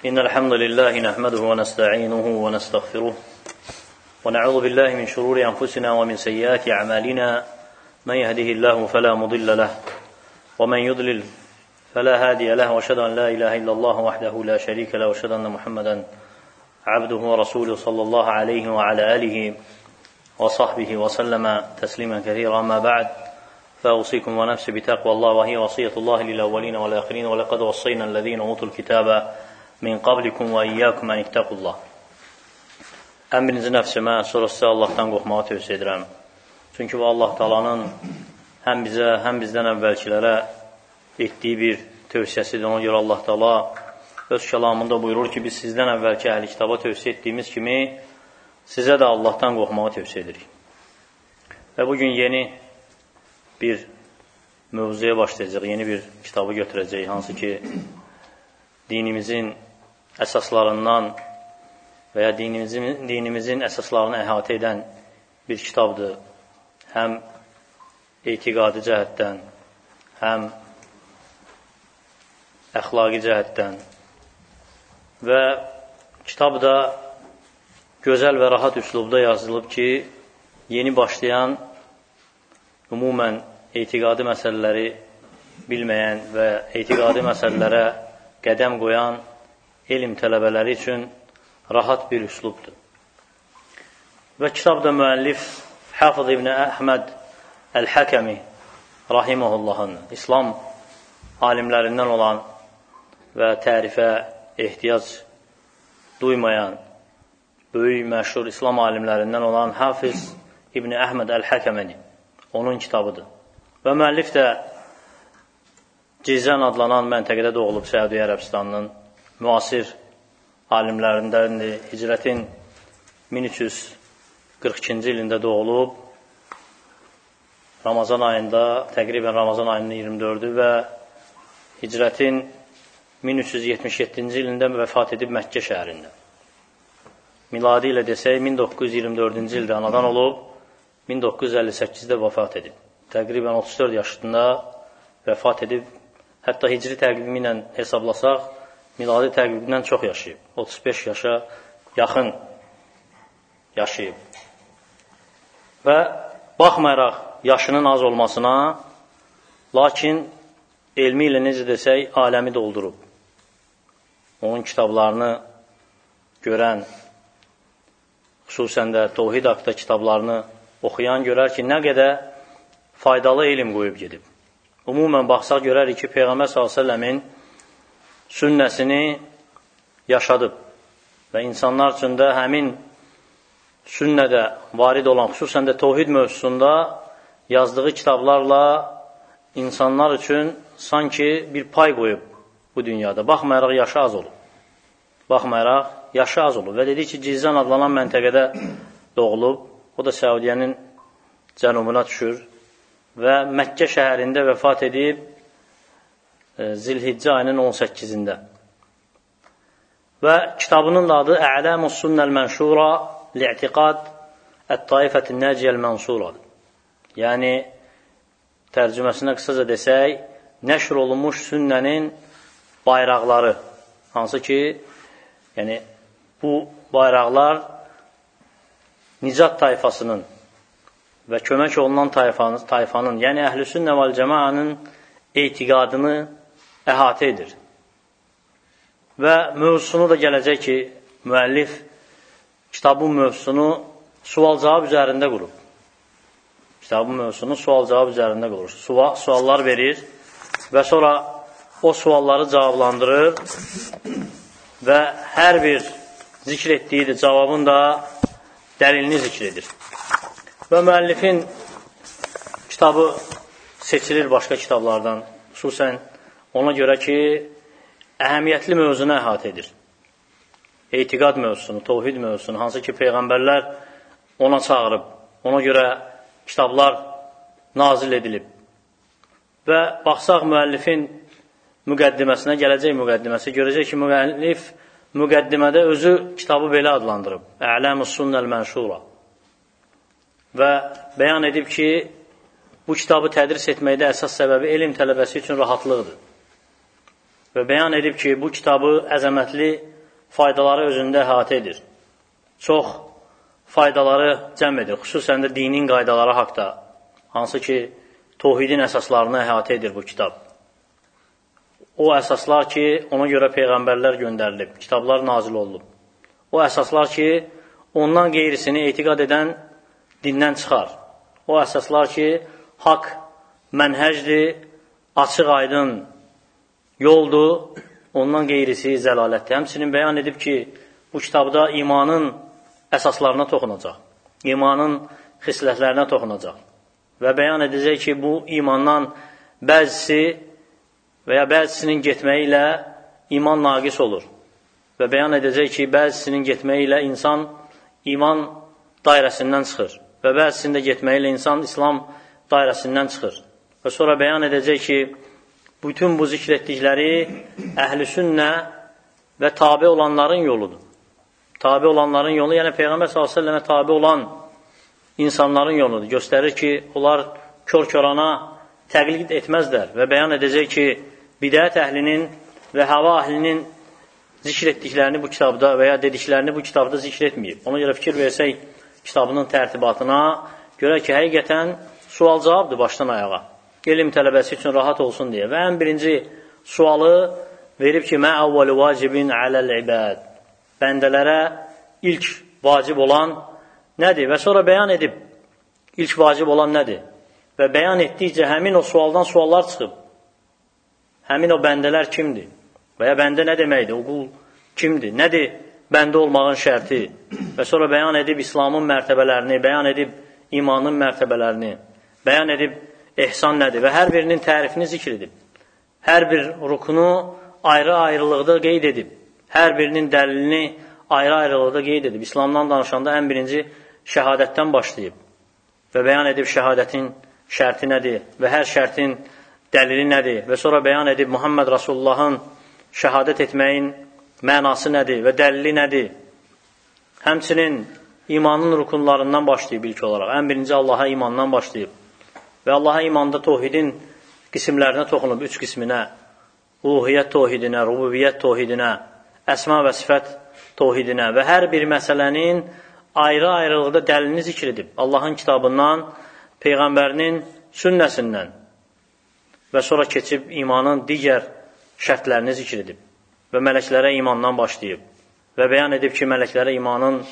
إن الحمد لله نحمده ونستعينه ونستغفره ونعوذ بالله من شرور أنفسنا ومن سيئات أعمالنا من يهده الله فلا مضل له ومن يضلل فلا هادي له وأشهد أن لا إله إلا الله وحده لا شريك له وأشهد أن محمدا عبده ورسوله صلى الله عليه وعلى آله وصحبه وسلم تسليما كثيرا. أما بعد فأوصيكم ونفسي بتقوى الله وهي وصية الله للأولين والآخرين ولقد وصينا الذين أوتوا الكتاب min qablikum və iyyakum an ittaqullah. Ən birinci nəfsimə, sonra sizə Allahdan qorxmağı tövsiyə edirəm. Çünki bu Allah Taala'nın həm bizə, həm bizdən əvvəlkilərə etdiyi bir tövsiyəsidir. Ona görə Allah Taala öz kəlamında buyurur ki, biz sizdən əvvəlki əhli kitaba tövsiyə etdiyimiz kimi sizə də Allahdan qorxmağı tövsiyə edirik. Və bugün yeni bir mövzuya başlayacaq, yeni bir kitabı götürəcək, hansı ki dinimizin əsaslarından və ya dinimizin əsaslarını əhatə edən bir kitabdır. Həm etiqadi cəhətdən, həm əxlaqi cəhətdən və kitab da gözəl və rahat üslubda yazılıb ki, yeni başlayan, ümumən etiqadi məsələləri bilməyən və etiqadi məsələlərə qədəm qoyan elm tələbələri üçün rahat bir üslubdur. Və kitabda müəllif Hafız İbn Əhməd Əl-Həkəmi rahiməhullahın İslam alimlərindən olan və tərifə ehtiyac duymayan böyük məşhur İslam alimlərindən olan Hafiz İbn Əhməd Əl-Həkəmi onun kitabıdır. Və müəllif də Cizən adlanan məntəqədə doğulub Səudiyyə Ərəbistanının müasir alimlərindəndir. Hicrətin 1342-ci ilində doğulub, Ramazan ayında, təqribən Ramazan ayının 24-ü və Hicrətin 1377-ci ilində vəfat edib Məkkə şəhərində. Miladi ilə desək, 1924-cü ildə anadan olub, 1958-də vəfat edib. Təqribən 34 yaşında vəfat edib. Hətta hicri təqvimi ilə hesablasaq, miladi təqvimindən çox yaşayıb. 35 yaşa yaxın yaşayıb. Və baxmayaraq yaşının az olmasına, lakin elmi ilə necə desək, aləmi doldurub. Onun kitablarını görən, xüsusən də Təvhid haqqında kitablarını oxuyan görər ki, nə qədər faydalı elm qoyub gedib. Ümumən baxsaq görərik ki, Peyğəmbər s.ə.v-in sünnəsini yaşadıb və insanlar üçün də həmin sünnədə varid olan, xüsusən də təvhid mövzusunda yazdığı kitablarla insanlar üçün sanki bir pay qoyub bu dünyada. Baxmayaraq yaşı az olub. Baxmayaraq yaşı az olub və dedi ki, Cizən adlanan məntəqədə doğulub, o da Səudiyyənin cənubuna düşür və Məkkə şəhərində vəfat edib Zilhiccə ayının 18-də. Və kitabının da adı Ə'ləmus Sunnəl Mənşura Li'tiqad Ət-Taifətin Nəciyəl Mənsuradır. Yəni, tərcüməsinə qısaca desək, nəşr olunmuş sünnənin bayraqları. Hansı ki, yəni, bu bayraqlar Nicat tayfasının və kömək olunan tayfanın, yəni Əhlüsünnə vəl Cəmaənin etiqadını əhatə edir. Və mövzusunu da gələcək ki, müəllif kitabın mövzusunu sual-cavab üzərində qurub. Kitabın mövzusunu sual-cavab üzərində qurur. Suallar verir və sonra o sualları cavablandırır və hər bir zikr etdiyi cavabın da dəlilini zikr edir. Və müəllifin kitabı seçilir başqa kitablardan, xüsusən ona görə ki, əhəmiyyətli mövzunu əhatə edir. Etiqad mövzusunu, təvhid mövzusunu, hansı ki, Peyğəmbərlər ona çağırıb, ona görə kitablar nazil edilib. Və baxsaq müəllifin müqəddiməsinə, gələcək müqəddiməsi, görəcək ki, müəllif müqəddimədə özü kitabı belə adlandırıb. Ə'ləmus Sunnəl Mənşura. Və bəyan edib ki, bu kitabı tədris etməkdə əsas səbəbi elm tələbəsi üçün rahatlıqdır. və bəyan edib ki, bu kitabı əzəmətli faydaları özündə əhatə edir. Çox faydaları cəm edir, xüsusən də dinin qaydaları haqda, hansı ki, tohidin əsaslarını əhatə edir bu kitab. O əsaslar ki, ona görə peyğəmbərlər göndərilib, kitablar nazil olub. O əsaslar ki, ondan qeyrisini etiqad edən dindən çıxar. O əsaslar ki, haqq mənhəcdir, açıq aydın yoldur, ondan qeyrisi zəlalətdir. Həmçinin bəyan edib ki, bu kitabda imanın əsaslarına toxunacaq, imanın xislətlərinə toxunacaq və bəyan edəcək ki, bu imandan bəzisi və ya bəzisinin getməyi ilə iman naqis olur və bəyan edəcək ki, bəzisinin getməyi ilə insan iman dairəsindən çıxır və bəzisində getməyi ilə insan İslam dairəsindən çıxır və sonra bəyan edəcək ki, bütün bu zikr etdikləri əhl-i sünnə və tabi olanların yoludur. Tabi olanların yolu, yəni Peyğəmbər s.ə.və tabi olan insanların yoludur. Göstərir ki, onlar kör-körana təqlid etməzlər və bəyan edəcək ki, bidət əhlinin və hava əhlinin zikr etdiklərini bu kitabda və ya dediklərini bu kitabda zikr etməyib. Ona görə fikir versək kitabının tərtibatına, görək ki, həqiqətən sual-cavabdır başdan ayağa. Elm tələbəsi üçün rahat olsun deyə. Və ən birinci sualı verib ki, mə əvvəli vacibin aləl-ibad. Bəndələrə ilk vacib olan nədir? Və sonra bəyan edib, ilk vacib olan nədir? Və bəyan etdikcə həmin o sualdan suallar çıxıb. Həmin o bəndələr kimdir? Və ya bəndə nə deməkdir? O qul kimdir? Nədir bəndə olmağın şərti? Və sonra bəyan edib İslamın mərtəbələrini, bəyan edib imanın mərtəbələrini, bəyan edib ehsan nədir? Və hər birinin tərifini zikr edib. Hər bir rukunu ayrı-ayrılıqda qeyd edib. Hər birinin dəlilini ayrı-ayrılıqda qeyd edib. İslamdan danışanda ən birinci şəhadətdən başlayıb və bəyan edib şəhadətin şərti nədir və hər şərtin dəlili nədir və sonra bəyan edib Muhammed Rasulullahın şəhadət etməyin mənası nədir və dəlili nədir. Həmçinin imanın rukunlarından başlayıb ilk olaraq. Ən birinci Allaha imandan başlayıb və Allaha imanda tohidin qismlərinə toxunub, 3 qisminə, uluhiyyət tohidinə, rububiyyət tohidinə, əsma və sifət tohidinə və hər bir məsələnin ayrı-ayrılıqda dəlilini zikr edib. Allahın kitabından, Peyğəmbərinin sünnəsindən və sonra keçib imanın digər şərtlərini zikr edib və mələklərə imandan başlayıb və bəyan edib ki, mələklərə imanın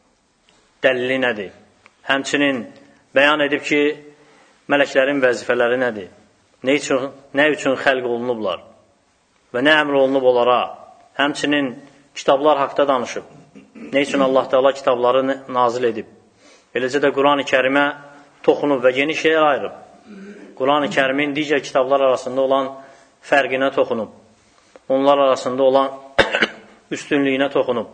dəlili nədir? Həmçinin bəyan edib ki, mələklərin vəzifələri nədir? Nə üçün xəlq olunublar və nə əmr olunub onlara? Həmçinin kitablar haqda danışıb. Nə üçün Allah Teala kitabları nazil edib? Eləcə də Quran-ı Kərimə toxunub və geniş yer ayırıb. Quran-ı Kərimin digər kitablar arasında olan fərqinə toxunub. Onlar arasında olan üstünlüyünə toxunub.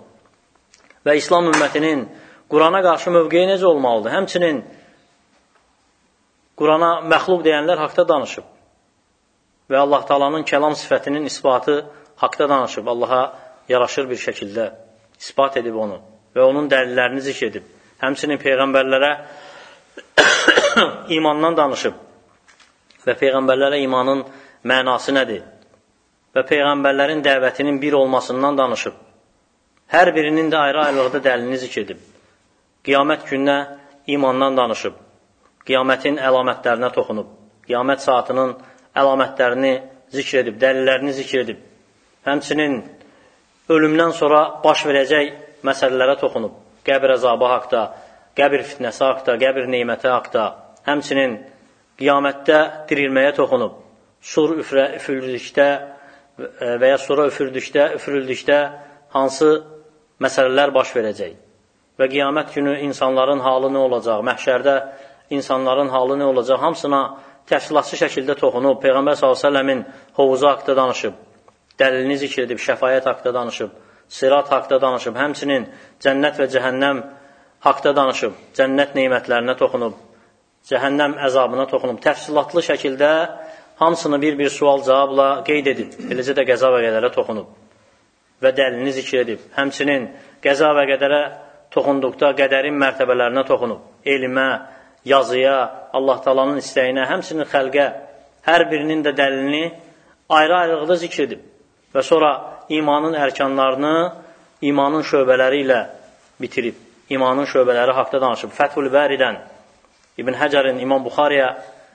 Və İslam ümmətinin Qurana qarşı mövqeyi necə olmalıdır? Həmçinin Qurana məxluq deyənlər haqda danışıb. Və Allah Teala'nın kəlam sifətinin isbatı haqda danışıb. Allaha yaraşır bir şəkildə isbat edib onu və onun dəlillərini zikr edib. Həmçinin peyğəmbərlərə imandan danışıb və peyğəmbərlərə imanın mənası nədir? Və peyğəmbərlərin dəvətinin bir olmasından danışıb. Hər birinin də ayrı-ayrılıqda dəlilini zikr edib. Qiyamət gününə imandan danışıb. Qiyamətin əlamətlərinə toxunub. Qiyamət saatının əlamətlərini zikr edib, dəlillərini zikr edib. Həmçinin ölümdən sonra baş verəcək məsələlərə toxunub. Qəbir əzabı haqda, qəbir fitnəsi haqda, qəbir neyməti haqda. Həmçinin qiyamətdə dirilməyə toxunub. Sur üfürüldükdə və ya sura üfürüldükdə hansı məsələlər baş verəcək? Və qiyamət günü insanların halı nə olacaq? Məhşərdə insanların halı nə olacaq? Hamısına təfsilatlı şəkildə toxunub. Peyğəmbər s.ə.v-in hovuzu haqda danışıb. Dəlilini zikr edib, şəfayət haqda danışıb, sirat haqda danışıb, həmçinin cənnət və cəhənnəm haqda danışıb, cənnət neymətlərinə toxunub, cəhənnəm əzabına toxunub, təfsilatlı şəkildə hamısını bir-bir sual-cavabla qeyd edib, eləcə də qəza və qədərə toxunub və dəlilini zikr edib, həmçinin qəza və qədərə toxunduqda qədərin mərtəbələrinə toxunub, elmə, yazıya, Allah Taala'nın istəyinə, həmçinin xəlqə, hər birinin də dəlilini ayrı-ayrılıqda zikr edib və sonra imanın ərkanlarını imanın şöbələri ilə bitirib, imanın şöbələri haqda danışıb. Fəthül Bəridən İbn Həcərin İmam Buxariyə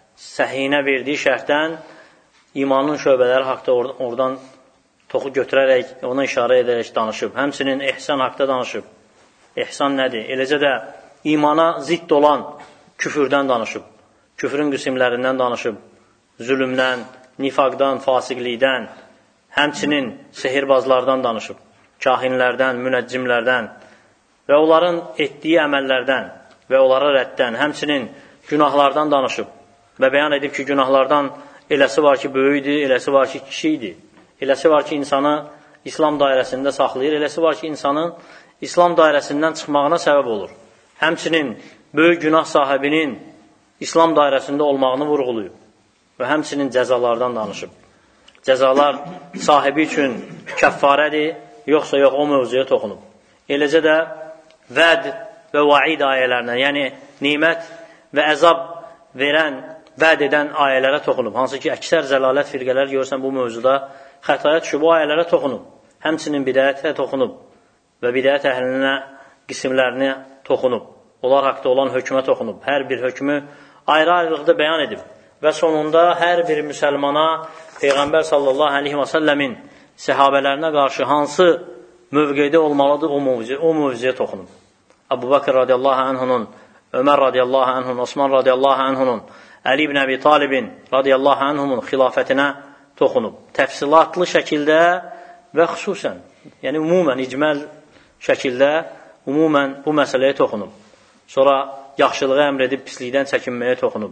səhinə verdiyi şərhdən imanın şöbələri haqda oradan toxu götürərək, ona işarə edərək danışıb. Həmçinin ihsan haqda danışıb. İhsan nədir? Eləcə də imana zidd olan küfürdən danışıb. Küfrün qismlərindən danışıb. Zülümdən, nifaqdan, fasiqlikdən, həmçinin sehirbazlardan danışıb. Kahinlərdən, münəccimlərdən və onların etdiyi əməllərdən və onlara rəddən, həmçinin günahlardan danışıb və bəyan edib ki, günahlardan eləsi var ki, böyükdir, eləsi var ki, kiçikdir. Eləsi var ki, insanı İslam dairəsində saxlayır, eləsi var ki, insanın İslam dairəsindən çıxmağına səbəb olur. Həmçinin böyük günah sahibinin İslam dairəsində olmağını vurğuluyub və həmçinin cəzalardan danışıb. Cəzalar sahibi üçün kəffarədir, yoxsa yox, o mövzuya toxunub. Eləcə də vəd və vaid ayələrinə, yəni nimət və əzab verən, vəd edən ayələrə toxunub. Hansı ki, əksər zəlalət firqələr görürsən bu mövzuda xətaya düşüb, bu ayələrə toxunub. Həmçinin bidəyətə toxunub və bidəyət əhlinə qismlərinə toxunub. Onlar haqda olan hökmə toxunub. Hər bir hökmü ayrı-ayrılıqda bəyan edib. Və sonunda hər bir müsəlmana Peyğəmbər sallallahu aleyhi və səlləmin səhabələrinə qarşı hansı mövqedə olmalıdır, o mövzuya toxunub. Əbu Bakr radiyallahu anhunun, Ömər radiyallahu anhunun, Osman radiyallahu anhunun, Əli ibn Əbi Talibin radiyallahu anhunun xilafətinə toxunub. Təfsilatlı şəkildə və xüsusən, yəni ümumən, icməl şəkildə ümumən bu məsələyə toxunub. Sonra yaxşılığı əmr edib pislikdən çəkinməyə toxunub.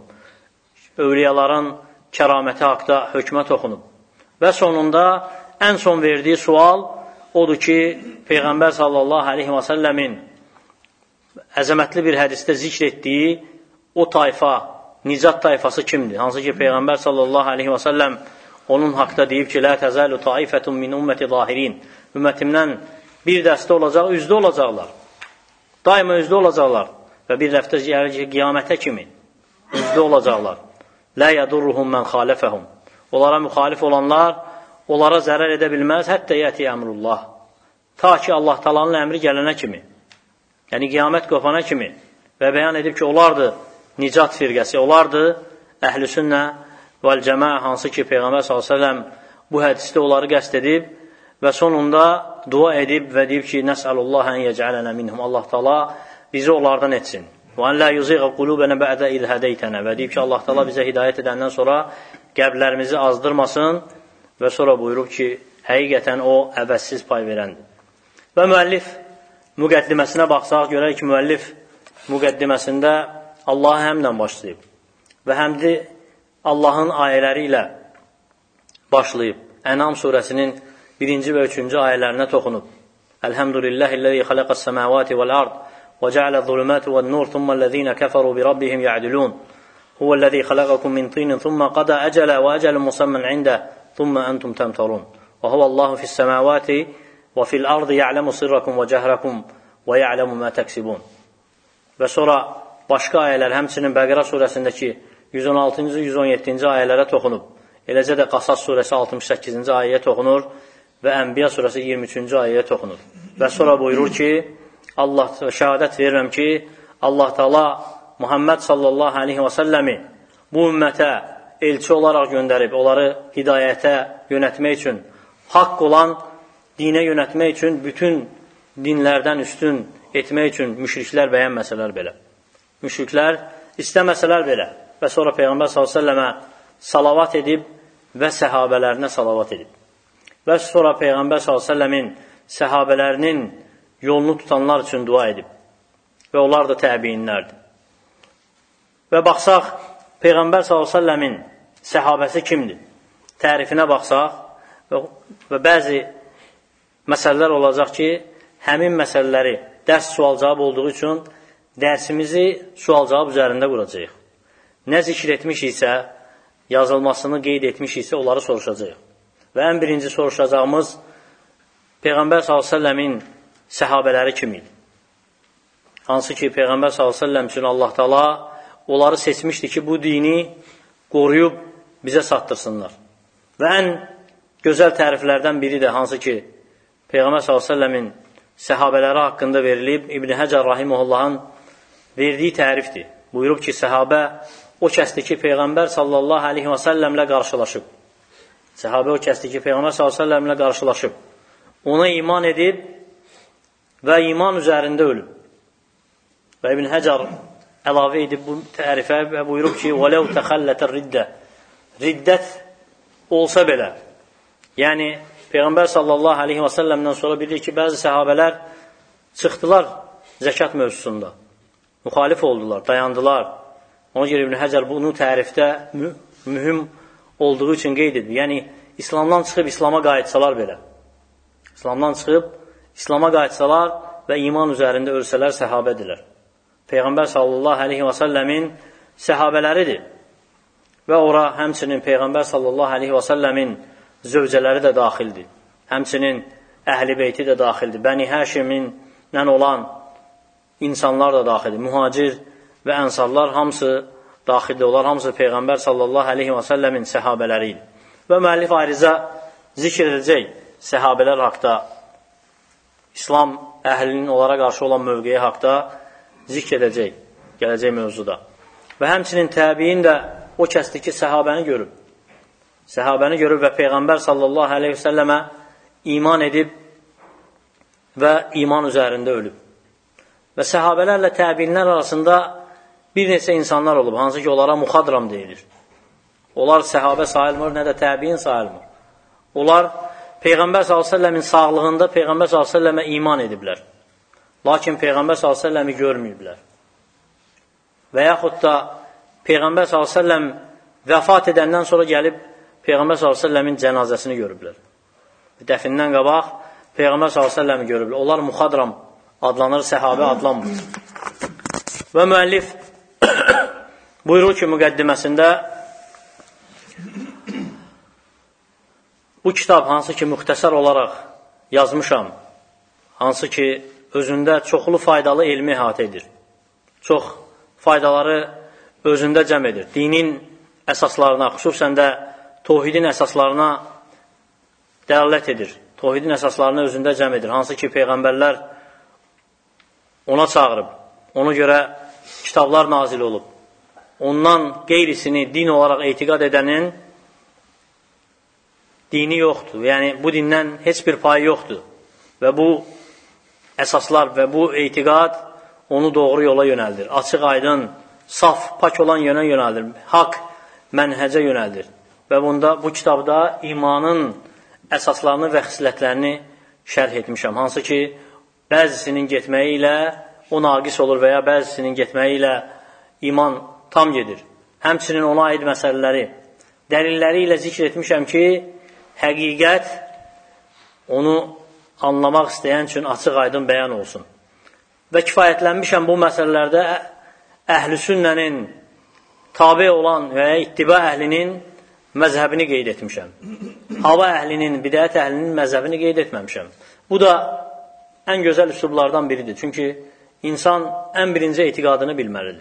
Övliyaların kəraməti haqda hökmə toxunub. Və sonunda ən son verdiyi sual odur ki, Peyğəmbər sallallahu aleyhi və səlləmin əzəmətli bir hədisdə zikr etdiyi o tayfa, nicat tayfası kimdir? Hansı ki, Peyğəmbər sallallahu aleyhi və səlləm onun haqda deyib ki, Lə təzəlu taifətun min ümməti zahirin. Ümmətimdən bir dəstə olacaq, üzdə olacaqlar. Daima üzdə olacaqlar. Və bir dəftə qiyamətə kimi üzdə olacaqlar. Lə yədurruhum mən xalifəhum. Onlara müxalif olanlar onlara zərər edə bilməz, hətta yəti əmrullah. Ta ki, Allah talanın əmri gələnə kimi. Yəni, qiyamət qopana kimi. Və bəyan edib ki, onlardır nicat firqəsi, onlardır əhl-i sünnə vəl-cəmə, hansı ki, Peyğəmbər s.ə.v bu hədisdə onları qəsd edib və sonunda dua edib və deyib ki, nəsəlullah ən yəcələnə minhum. Allah taala bizi onlardan etsin. Və ən lə yuziğə qulubənə bə'də il hədəytənə. Və deyib ki, Allah taala bizə hidayət edəndən sonra qəblərimizi azdırmasın və sonra buyurub ki, həqiqətən o əvəzsiz pay verəndir. Və müəllif müqəddiməsinə baxsaq, görək ki, müəllif müqəddiməsində Allahı həmlə başlayıb və həmdi Allahın ayələri ilə başlayıb. Ənam surəsinin 1-ci və 3-cü ayələrinə toxunub. Əlhəmdülilləhilləzi xaləqəs səməvati vəl-ard və cəalə zülümət vəl-nur thumməl-ləzīnə kəfəru bi rabbihim ya'dilun. Huvəl-ləzi xaləqəkum min tinin thumma qada əcələ və əcəlun musamman ində thumma antum təmtarun. Və huvəllahu fis-səməvati və fil-ardı ya'ləmu sirrakum və cəhrakum və ya'ləmu mə təksibun. Və sonra başqa ayələr, həmçinin Bəqərə surəsindəki 116-cı, 117-ci ayələrə toxunub. Eləcə də Qasas surəsi 68-ci ayəyə toxunur və Ənbiya surəsi 23-cü ayəyə toxunur. Və sonra buyurur ki, Allah şəhadət verirəm ki, Allah Taala Muhammed sallallahu aleyhi və səlləmi bu ümmətə elçi olaraq göndərib, onları hidayətə yönətmək üçün, haqq olan dinə yönətmək üçün, bütün dinlərdən üstün etmək üçün müşriklər bəyənməsələr belə. Müşriklər istəməsələr belə. Və sonra Peyğəmbər s.ə.və salavat edib və səhabələrinə salavat edib. Və sonra Peyğəmbər s.ə.v-in səhabələrinin yolunu tutanlar üçün dua edib. Və onlar da təbiinlərdir. Və baxsaq, Peyğəmbər s.ə.v-in səhabəsi kimdir? Tərifinə baxsaq və bəzi məsələlər olacaq ki, həmin məsələləri dərs sual-cavab olduğu üçün dərsimizi sual-cavab üzərində quracaq. Nə zikr etmişiksə, yazılmasını qeyd etmişiksə, onları soruşacaq. Və ən birinci soruşacağımız Peyğəmbər s.ə.v-in səhabələri kim idi? Hansı ki, Peyğəmbər s.ə.v üçün Allah Taala onları seçmişdi ki, bu dini qoruyub bizə satdırsınlar. Və ən gözəl təriflərdən biri də hansı ki, Peyğəmbər s.ə.v-in səhabələri haqqında verilib, İbn Həcər Rahimullahın verdiyi tərifdir. Buyurub ki, səhabə o kəsdir ki, Peyğəmbər s.ə.v-lə qarşılaşıb. Səhabə o kəsdir ki, Peyğəmbər s.ə.v-lə qarşılaşıb. Ona iman edib və iman üzərində ölüb. Və İbn Həcər əlavə edib bu tərifə və buyurub ki, وَلَوْ تَخَلَّتَ الرِّدَّةِ Riddət olsa belə. Yəni, Peyğəmbər sallallahu aleyhi və səlləmdən sonra bilir ki, bəzi səhabələr çıxdılar zəkat mövzusunda. Müxalif oldular, dayandılar. Ona görə İbn Həcər bunu tərifdə mühüm olduğu üçün qeyd edir. Yəni, İslamdan çıxıb İslama qayıtsalar belə. İslamdan çıxıb İslama qayıtsalar və iman üzərində ölsələr səhabədirlər. Peyğəmbər sallallahu aleyhi və səlləmin səhabələridir. Və ora həmçinin Peyğəmbər sallallahu aleyhi və səlləmin zövcələri də daxildir. Həmçinin əhl-i beyti də daxildir. Bəni Həşimindən olan insanlar da daxildir. Mühacir və ənsarlar hamısı daxildir. Onlar hamısı Peyğəmbər sallallahu aleyhi və səlləmin səhabələridir. Və müəllif ayrıca zikr edəcək səhabələr haqda, İslam əhlinin onlara qarşı olan mövqeyi haqda zikr edəcək, gələcək mövzuda. Və həmçinin təbiin də o kəsdir ki, səhabəni görüb. Səhabəni görüb və Peyğəmbər sallallahu aleyhi və səlləmə iman edib və iman üzərində ölüb. Və səhabələrlə təbiinlər arasında bir neçə insanlar olub, hansı ki, onlara muxadram deyilir. Onlar səhabə sayılmır, nə də təbiin sayılmır. Onlar Peyğəmbər s.ə.v-in sağlığında Peyğəmbər s.ə.və iman ediblər. Lakin Peyğəmbər s.ə.v-i görməyiblər. Və yaxud da Peyğəmbər s.ə.v vəfat edəndən sonra gəlib Peyğəmbər s.ə.v-in cənazəsini görüblər. Dəfindən qabaq Peyğəmbər s.ə.v-i görüblər. Onlar muxadram adlanır, səhabə adlanmır. Və müəllif buyurur ki, müqəddiməsində bu kitab hansı ki, müxtəsər olaraq yazmışam, hansı ki, özündə çoxlu faydalı elmi əhatə edir. Çox faydaları özündə cəm edir. Dinin əsaslarına, xüsusən də tohidin əsaslarına dəlalət edir. Tohidin əsaslarını özündə cəm edir. Hansı ki, Peyğəmbərlər ona çağırıb, ona görə kitablar nazil olub. Ondan qeyrisini din olaraq etiqad edənin dini yoxdur. Yəni, bu dindən heç bir payı yoxdur. Və bu əsaslar və bu etiqad onu doğru yola yönəldir. Açıq, aydın, saf, pak olan yönə yönəldir. Haqq mənhəcə yönəldir. Və bu kitabda imanın əsaslarını və xislətlərini şərh etmişəm. Hansı ki, bəzisinin getməyi ilə o naqis olur və ya bəzisinin getməyi ilə iman tam gedir. Həmçinin ona aid məsələləri, dəlilləri ilə zikr etmişəm ki, həqiqət onu anlamaq istəyən üçün açıq, aydın bəyan olsun. Və kifayətlənmişəm bu məsələlərdə əhl-i sünnənin tabi olan və ya ittiba əhlinin məzhəbini qeyd etmişəm. Hava əhlinin, bidət əhlinin məzhəbini qeyd etməmişəm. Bu da ən gözəl üslublardan biridir. Çünki insan ən birinci etiqadını bilməlidir.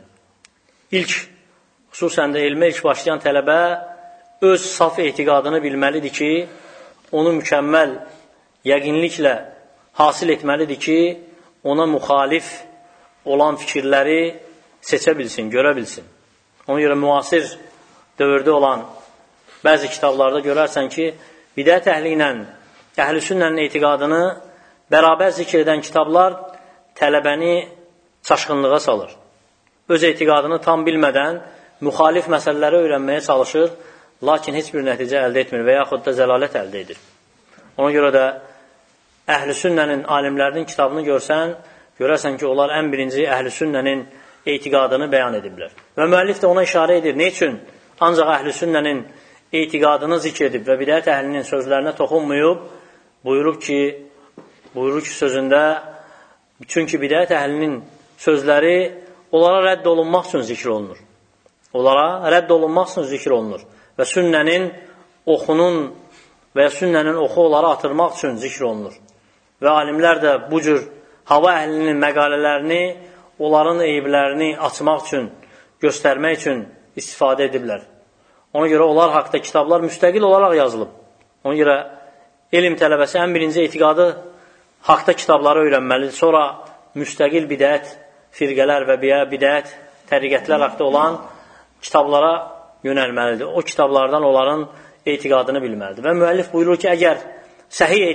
Xüsusən də elmə ilk başlayan tələbə öz saf etiqadını bilməlidir ki, onu mükəmməl yəqinliklə hasil etməlidir ki, ona müxalif olan fikirləri seçə bilsin, görə bilsin. Ona görə müasir dövrdə olan bəzi kitablarda görərsən ki, bidət əhli ilə əhl-i sünnənin etiqadını bərabər zikr edən kitablar tələbəni çaşqınlığa salır. Öz etiqadını tam bilmədən müxalif məsələləri öyrənməyə çalışır, lakin heç bir nəticə əldə etmir və yaxud da zəlalət əldə edir. Ona görə də əhl-i sünnənin alimlərinin kitabını görərsən ki, onlar ən birinci əhl-i sünnənin etiqadını bəyan ediblər. Və müəllif də ona işarə edir. Ne üçün? Ancaq əhl-i sünnənin etiqadını zikr edib və bidət əhlinin sözlərinə toxunmayıb, buyurur ki sözündə, çünki bidət əhlinin sözləri onlara rədd olunmaq üçün zikr olunur. Onlara rədd olunmaq üçün zikr olunur. Və sünnənin oxunun və ya sünnənin oxu onlara atırmaq üçün zikr olunur. Və alimlər də bu cür hava əhlinin məqalələrini, onların eyiblərini açmaq üçün, göstərmək üçün istifadə ediblər. Ona görə onlar haqda kitablar müstəqil olaraq yazılıb. Ona görə elm tələbəsi ən birinci etiqadı haqda kitabları öyrənməlidir. Sonra müstəqil bidət, firqələr və bidət, təriqətlər haqda olan kitablara yönəlməlidir. O kitablardan onların etiqadını bilməlidir. Və müəllif buyurur ki, əgər səhih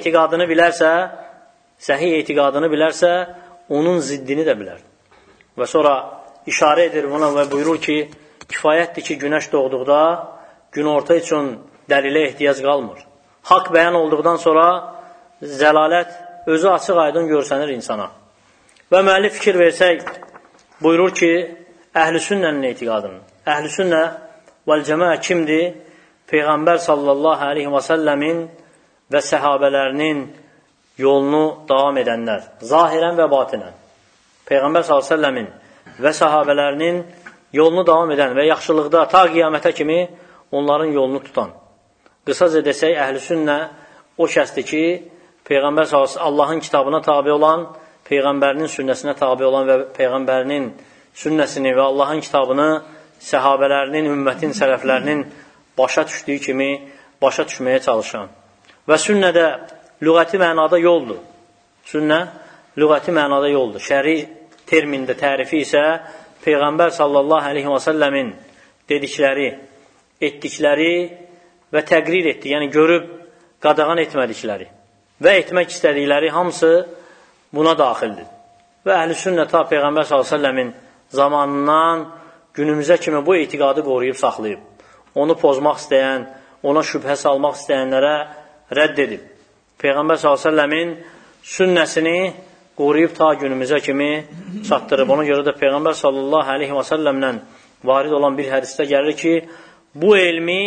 etiqadını bilərsə, onun ziddini də bilər. Və sonra işarə edir buna və buyurur ki, kifayətdir ki, günəş doğduqda günorta üçün dəlilə ehtiyac qalmır. Haqq bəyan olduqdan sonra zəlalət özü açıq aydın görsənir insana. Və müəllif fikir versək, buyurur ki, əhl-i sünnənin etiqadının. Əhl-i sünnə vəl-cəmə kimdir? Peyğəmbər sallallahu aleyhi və səlləmin və səhabələrinin yolunu davam edənlər. Zahirən və batinən. Peyğəmbər sallallahu aleyhi və səlləmin və səhabələrinin yolunu davam edən və yaxşılıqda ta qiyamətə kimi onların yolunu tutan. Qısaca desək, əhl-i sünnə o kəsdir ki, Peyğəmbər Allahın kitabına tabi olan, Peyğəmbərinin sünnəsinə tabi olan və Peyğəmbərinin sünnəsini və Allahın kitabını səhabələrinin, ümmətin, sələflərinin başa düşdüyü kimi başa düşməyə çalışan. Və sünnə də lüğəti mənada yoldur. Sünnə lüğəti mənada yoldur. Şəri termində tərifi isə Peyğəmbər sallallahu aleyhi və səlləmin dedikləri, etdikləri və təqrir etdi, yəni görüb qadağan etmədikləri və etmək istədikləri hamısı buna daxildir. Və əhl-i sünnə ta Peyğəmbər s.ə.v-in zamanından günümüzə kimi bu etiqadı qoruyub saxlayıb. Onu pozmaq istəyən, ona şübhə salmaq istəyənlərə rədd edib. Peyğəmbər s.ə.v-in sünnəsini qoruyub ta günümüzə kimi çatdırıb. Ona görə də Peyğəmbər s.ə.v-lə varid olan bir hədisdə gəlir ki, bu elmi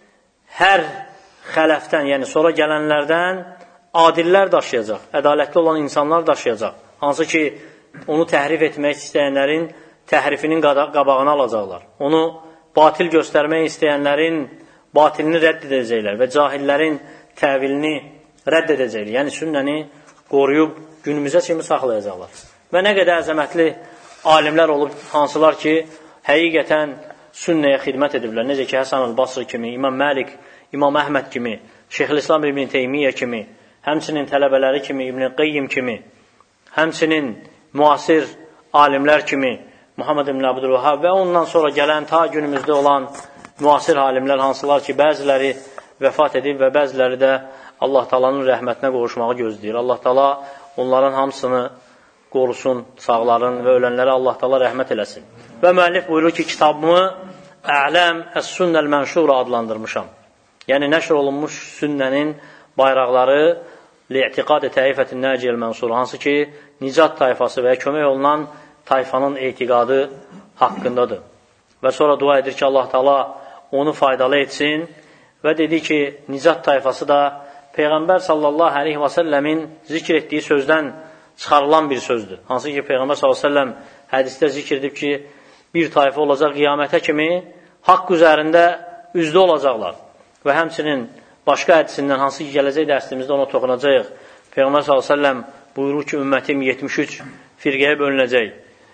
hər xələfdən, yəni sonra gələnlərdən adillər daşıyacaq, ədalətli olan insanlar daşıyacaq. Hansı ki, onu təhrif etmək istəyənlərin təhrifinin qabağını alacaqlar. Onu batil göstərmək istəyənlərin batilini rədd edəcəklər və cahillərin təvilini rədd edəcəklər. Yəni sünnəni qoruyub günümüzə kimi saxlayacaqlar. Və nə qədər əzəmətli alimlər olub, hansılar ki, həqiqətən sünnəyə xidmət ediblər. Necə ki, Həsən el-Basri kimi, İmam Məlik, İmam Əhməd kimi, Şeyxülislam İbn Teymiyyə kimi, həmçinin tələbələri kimi, İbn Qeyyim kimi, həmçinin müasir alimlər kimi, Muhammed ibn Abdülvahhab və ondan sonra gələn ta günümüzdə olan müasir alimlər hansılar ki, bəziləri vəfat edib və bəziləri də Allah Taala'nın rəhmətinə qovuşmağı gözləyir. Allah Taala onların hamısını qorusun, sağların və ölənlərə Allah Taala rəhmət eləsin. Və müəllif buyurur ki, kitabımı Ələm Əs-Sünnəl-Mənşura adlandırmışam. Yəni, nəşr olunmuş sünnənin bayraqları li-i'tiqad-i təifətin nəciyəl-mənsur, hansı ki, nicat tayfası və kömək olunan tayfanın etiqadı haqqındadır. Və sonra dua edir ki, Allah Taala onu faydalı etsin və dedi ki, nicat tayfası da Peyğəmbər sallallahu aleyhi və səlləmin zikr etdiyi sözdən çıxarılan bir sözdür. Hansı ki, Peyğəmbər sallallahu aleyhi və səlləm hədisdə zikr edib ki, bir tayfa olacaq qiyamətə kimi haqq üzərində üzdü olacaqlar. Və həmçinin başqa hədisindən, hansı ki, gələcək dərsimizdə ona toxunacaq. Peyğəmbər s.ə.v buyurur ki, ümmətim 73 firqəyə bölünəcək.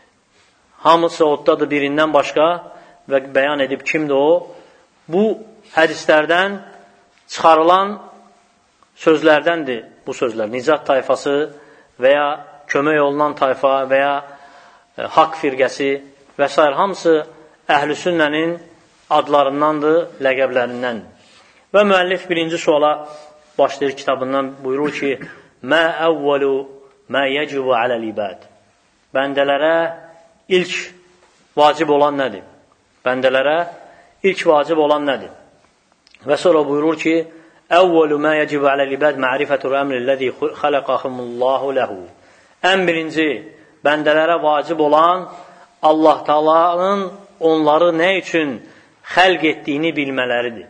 Hamısı oddadır birindən başqa və bəyan edib kimdir o? Bu hədislərdən çıxarılan sözlərdəndir bu sözlər. Nicat tayfası və ya kömək olunan tayfa və ya haqq firqəsi və s. hamısı əhl-i sünnənin adlarındandır, ləqəblərindəndir. Və müəllif birinci suala başlayır kitabından, buyurur ki, Mə əvvəlu mə yəcibu aləl-ibad. Bəndələrə ilk vacib olan nədir? Bəndələrə ilk vacib olan nədir? Və sonra buyurur ki, Əvvəlu mə yəcibu aləl-ibad ma'rifətur əmrilləzi xaləqahumullahu ləhu. Ən birinci bəndələrə vacib olan Allah Taala'nın onları nə üçün xəlq etdiyini bilmələridir.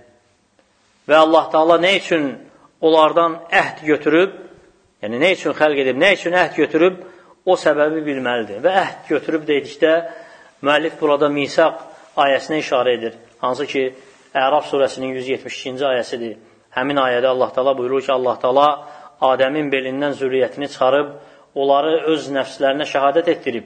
Və Allah Taala nə üçün onlardan əhd götürüb, yəni nə üçün xəlq edib, nə üçün əhd götürüb, o səbəbi bilməlidir. Və əhd götürüb dedikdə, müəllif burada Misaq ayəsinə işarə edir. Hansı ki, Əraf surəsinin 172-ci ayəsidir. Həmin ayədə Allah Taala buyurur ki, Allah Taala Adəmin belindən zürriyyətini çıxarıb, onları öz nəfslərinə şəhadət etdirib.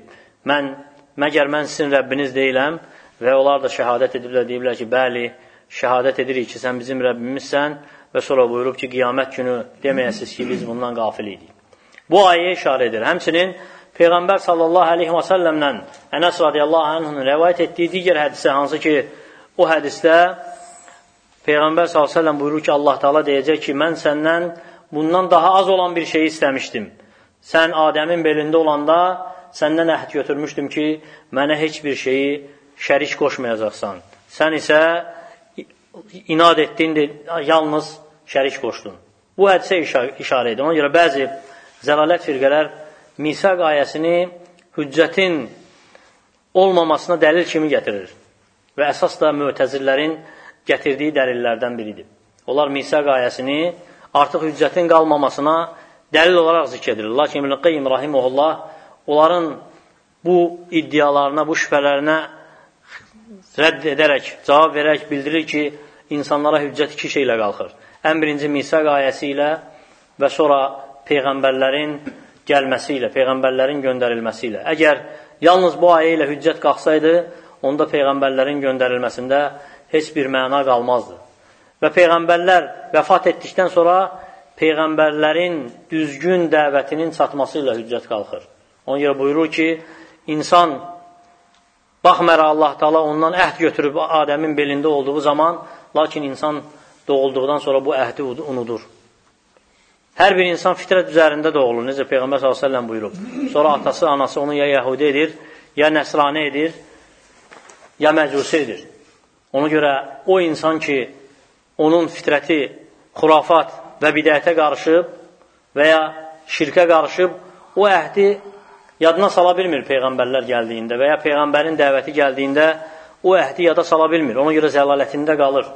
Məgər mən sizin Rəbbiniz deyiləm və onlar da şəhadət ediblər, deyiblər ki, bəli, şəhadət edirik ki, sən bizim Rəbbimizsən və sonra buyurub ki, qiyamət günü deməyəsiniz ki, biz bundan qafil idik. Bu ayəyə işarə edir. Həmçinin Peyğəmbər sallallahu aleyhi və səlləmlə Ənəs radiyallahu anh'ın rəvayət etdiyi digər hədisə, hansı ki, o hədisdə Peyğəmbər sallallahu aleyhi və səlləm buyurur ki, Allah Teala deyəcək ki, mən səndən bundan daha az olan bir şeyi istəmişdim. Sən Adəmin belində olanda səndən əhd götürmüşdüm ki, mənə heç bir şeyi şərik qoşmayacaqsan. Sən isə inad etdin, yalnız şərik qoşdun. Bu hədisə işarə edir. Ona görə bəzi zəlalət firqələr misaq ayəsini hüccətin olmamasına dəlil kimi gətirir. Və əsas da mütəzillərin gətirdiyi dəlillərdən biridir. Onlar misaq ayəsini artıq hüccətin qalmamasına dəlil olaraq zikr edilir. Lakin İbn Qayyim rahimehullah onların bu iddialarına, bu şübhələrinə rədd edərək, cavab verərək bildirir ki, insanlara hüccət iki şeylə qalxır. Ən birinci misaq ayəsi ilə və sonra Peyğəmbərlərin gəlməsi ilə, Peyğəmbərlərin göndərilməsi ilə. Əgər yalnız bu ayə ilə hüccət qalxsaydı, onda Peyğəmbərlərin göndərilməsində heç bir məna qalmazdı. Və Peyğəmbərlər vəfat etdikdən sonra Peyğəmbərlərin düzgün dəvətinin çatması ilə hüccət qalxır. Ona görə buyurur ki, insan baxmayaraq Allah Teala ondan əhd götürüb Adəmin belində olduğu zaman, lakin insan doğulduqdan sonra bu əhdi unudur. Hər bir insan fitrət üzərində doğulur. Necə Peyğəmbər s.ə.v buyurub. Sonra atası, anası onu ya Yəhudi edir, ya Nəsrani edir, ya Məcusi edir. Ona görə o insan ki, onun fitrəti xurafat və bidətə qarışıb və ya şirkə qarışıb, o əhdi yadına sala bilmir Peyğəmbərlər gəldiyində və ya Peyğəmbərin dəvəti gəldiyində o əhdi yada sala bilmir. Ona görə zəlalətində qalır.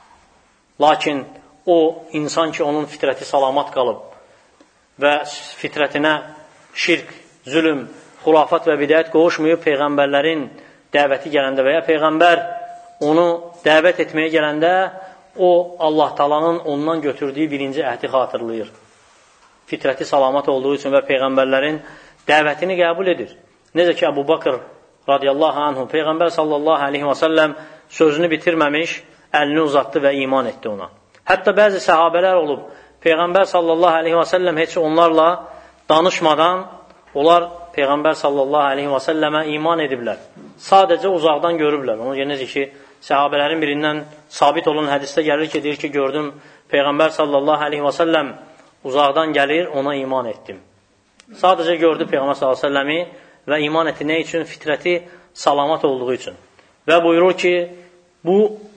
Lakin o insan ki, onun fitrəti salamat qalıb və fitrətinə şirk, zülüm, xurafat və bidət qovuşmayıb Peyğəmbərlərin dəvəti gələndə və ya Peyğəmbər onu dəvət etməyə gələndə o Allah Taalanın ondan götürdüyü birinci əhdi xatırlayır. Fitrəti salamat olduğu üçün və Peyğəmbərlərin dəvətini qəbul edir. Necə ki, Əbu Bakır radiyallahu anhu, Peyğəmbər sallallahu aleyhi və səlləm sözünü bitirməmiş, əlini uzatdı və iman etdi ona. Hətta bəzi səhabələr olub, Peyğəmbər sallallahu aleyhi və səlləm heç onlarla danışmadan, onlar Peyğəmbər sallallahu aleyhi və səlləmə iman ediblər. Sadəcə uzaqdan görüblər. Ona görə necə ki, səhabələrin birindən sabit olan hədisdə gəlir ki, deyir ki, gördüm, Peyğəmbər sallallahu aleyhi və səlləm uzaqdan gəlir, ona iman etdim. Sadəcə gördü Peyğəmbər sallallahu aleyhi və səlləmi və iman etdi. Nə üçün? Fitrəti salamat olduğu üçün. Və buyurur ki, bu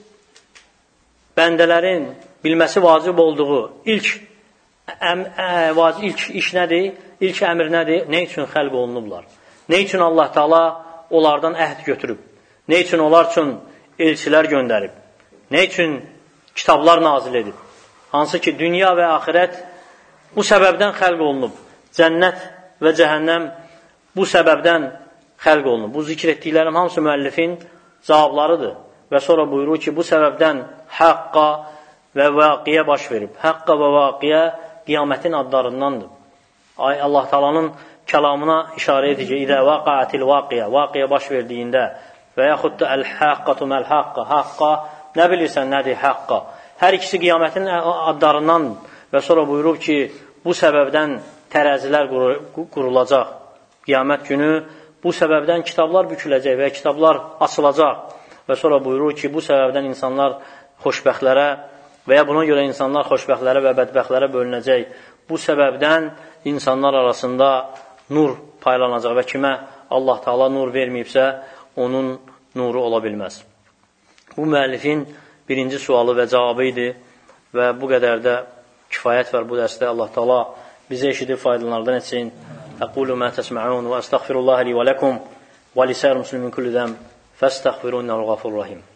bəndələrin bilməsi vacib olduğu ilk iş nədir? İlk əmr nədir? Nə üçün xəlq olunublar? Nə üçün Allah Teala onlardan əhd götürüb? Nə üçün onlar üçün elçilər göndərib? Nə üçün kitablar nazil edib? Hansı ki, dünya və axirət bu səbəbdən xəlq olunub. Cənnət və cəhənnəm bu səbəbdən xəlq olunub. Bu zikr etdiklərim hamısı müəllifin cavablarıdır. Və sonra buyurur ki, bu səbəbdən haqqa və vaqiyə baş verib. Haqqa və vaqiyə qiyamətin adlarındandır. Allah Taalanın kəlamına işarə edici, İdə vaqa'atil vaqiyə, vaqiyə baş verdiyində və yaxud da əl-haqqatu məl-haqqa, haqqa, nə bilirsən nədir haqqa? Hər ikisi qiyamətin adlarından və sonra buyurub ki, bu səbəbdən tərəzilər qurulacaq. Qiyamət günü bu səbəbdən kitablar büküləcək və kitablar açılacaq. Və sonra buyurur ki, bu səbəbdən insanlar xoşbəxtlərə və ya buna görə insanlar xoşbəxtlərə və bədbəxtlərə bölünəcək. Bu səbəbdən insanlar arasında nur paylanacaq və kimə Allah Teala nur verməyibsə, onun nuru ola bilməz. Bu müəllifin birinci sualı və cavabı idi və bu qədər də kifayət var bu dərsdə. Allah Teala bizə eşidib faydalardan etsin. Əqulu mə təsmə'un və əstəğfirullahi li və ləkum və lisər müslümin kulli zəm fəstəğfiru innəl ğafurur rahim.